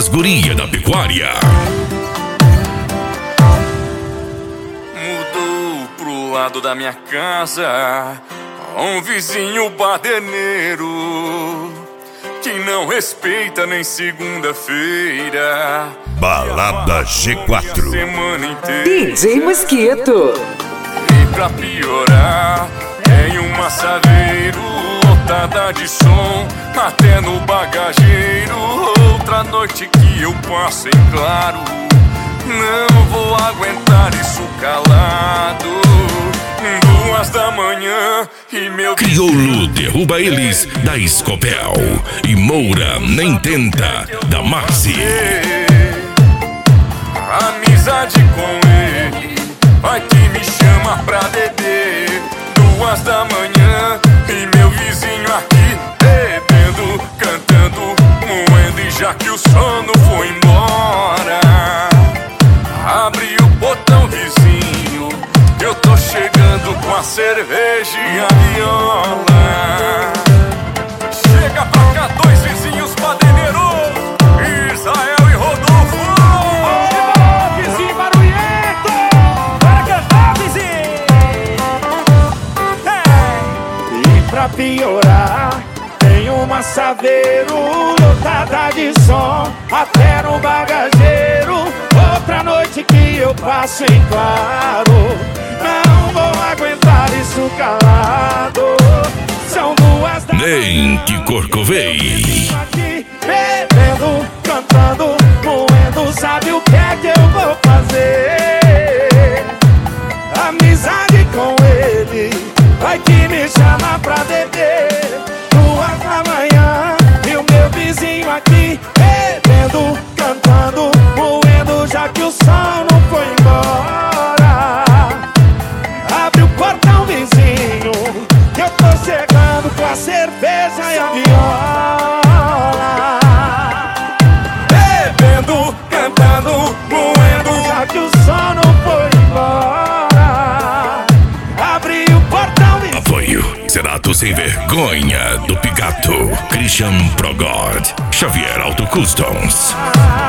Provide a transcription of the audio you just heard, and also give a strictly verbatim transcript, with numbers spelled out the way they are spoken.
as gurias da pecuária. Mudou pro lado da minha casa um vizinho baderneiro que não respeita nem segunda-feira. Balada G quatro. Semana inteira. D J Mosquito. E pra piorar, tem um massaveiro lotada de som até no bagageiro. Outra noite que eu passo em claro, não vou aguentar isso calado. Duas da manhã e meu Crioulo derruba eles da Escopel e Moura nem tenta da Maxi. Amizade com ele vai que me chama pra beber. Duas da manhã e meu vizinho aqui bebendo, cantando, moendo. E já que o sono foi embora, abre o botão, vizinho, eu tô chegando com a cerveja e a viola. Chega pra cá, dois vizinhos baderneiros, Israel e Rodolfo. Vizinho barulhento, para cantar, vizinho. Hey. E pra piorar, tem uma saveiro lotada de som até no bagageiro. Outra noite que eu passo em claro, não vou aguentar isso calado. São duas da Nem que corcovei. aqui bebendo, cantando, moendo. Sabe o que é que eu vou fazer? Amizade com ele vai que me chama pra beber. Duas da manhã e o meu vizinho aqui bebendo, cantando, moendo. Já que o som não foi embora, abre o portão, vizinho, que eu tô chegando com a cerveja e a viola. Bebendo, cantando, moendo. Já que o som não foi embora, abre o portão, vizinho. Apoio Senato Sem Vergonha do Pigato, Christian Progod, Xavier Auto Customs.